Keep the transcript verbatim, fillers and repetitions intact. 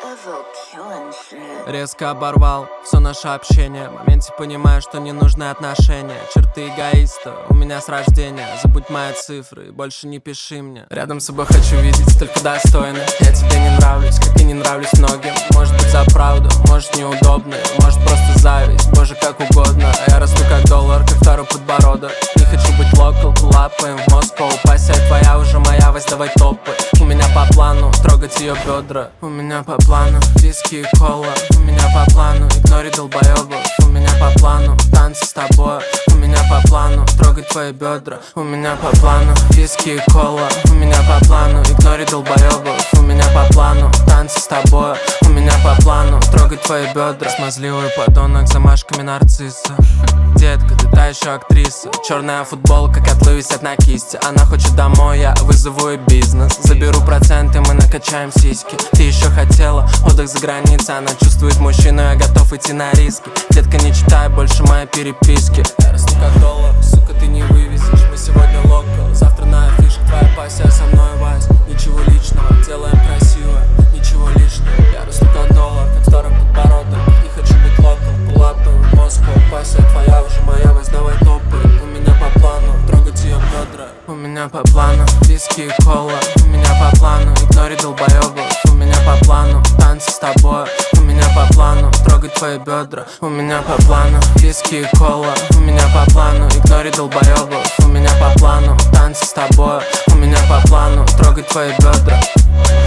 Резко оборвал все наше общение. В моменте понимаю, что не нужны отношения. Черты эгоиста у меня с рождения. Забудь мои цифры, больше не пиши мне. Рядом с собой хочу видеть только достойных. Я тебе не нравлюсь, как и не нравлюсь многим. Может быть за правду, может неудобно, может просто зависть, боже как угодно. А я расту как доллар, как второй подбородок. Не хочу быть локал, лапаем в Москву. Пася твоя уже моя, вось давай топы. У меня по плану трогать ее бедра. У меня по плану виски и кола. У меня по плану игнори долбоебов. У меня по плану танцы с тобой. У меня по плану трогать твои бедра. У меня по плану виски и кола. У меня по плану игнори долбоебов. У меня по плану танцы с тобой. У меня по плану трогать твои бедра. Смазливый подонок с замашками нарцисса. Детка, ты та еще актриса. Черная футболка, котлы висят на кисти. Она хочет домой, я вызову и бизнес. Заберу проценты, мы накачаем сиськи. Ты еще хотела отдых за границей. Она чувствует мужчину, я готов идти на риски. Детка, не читай больше моей переписки. Я расту как доллар, сука, ты не вывезешь. Мы сегодня локал, завтра на афишах. Твоя пассия со мной, Вась. Ничего личного, делаем красиво, ничего лишнего. Я расту как доллар, как второй подбородок. Не хочу быть локал, пулапаем в Москву. Пассия твоя уже моя, Вась, давай топы. У меня по плану трогать ее бедра. У меня по плану виски и кола. У меня по плану игнори долбоебов. У меня по плану танцы с тобой. У меня по плану трогать твои бедра. У меня по плану виски и кола. У меня по плану игнори долбоебов. У меня по плану танцы с тобой. У меня по плану трогать твои бедра.